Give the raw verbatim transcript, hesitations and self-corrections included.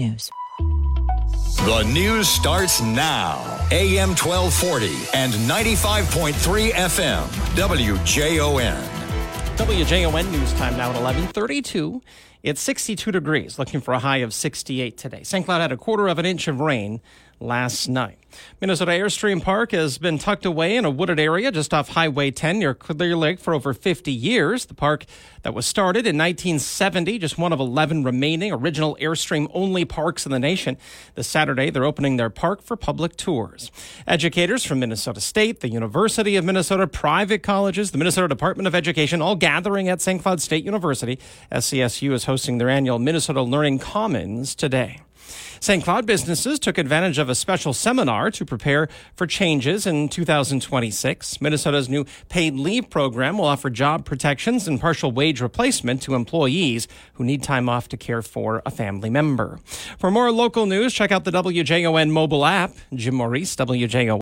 News. The news starts now. A M twelve forty and ninety-five point three F M. W J O N. W J O N news time now at eleven thirty-two. It's sixty-two degrees, looking for a high of sixty-eight today. Saint Cloud had a quarter of an inch of rain last night. Minnesota Airstream Park has been tucked away in a wooded area just off Highway ten near Clear Lake for over fifty years. The park that was started in nineteen seventy, just one of eleven remaining original Airstream-only parks in the nation. This Saturday, they're opening their park for public tours. Educators from Minnesota State, the University of Minnesota, private colleges, the Minnesota Department of Education, all gathering at Saint Cloud State University. S C S U is hosting their annual Minnesota Learning Commons today. Saint Cloud businesses took advantage of a special seminar to prepare for changes in two thousand twenty-six. Minnesota's new paid leave program will offer job protections and partial wage replacement to employees who need time off to care for a family member. For more local news, check out the W J O N mobile app. Jim Maurice, W J O N.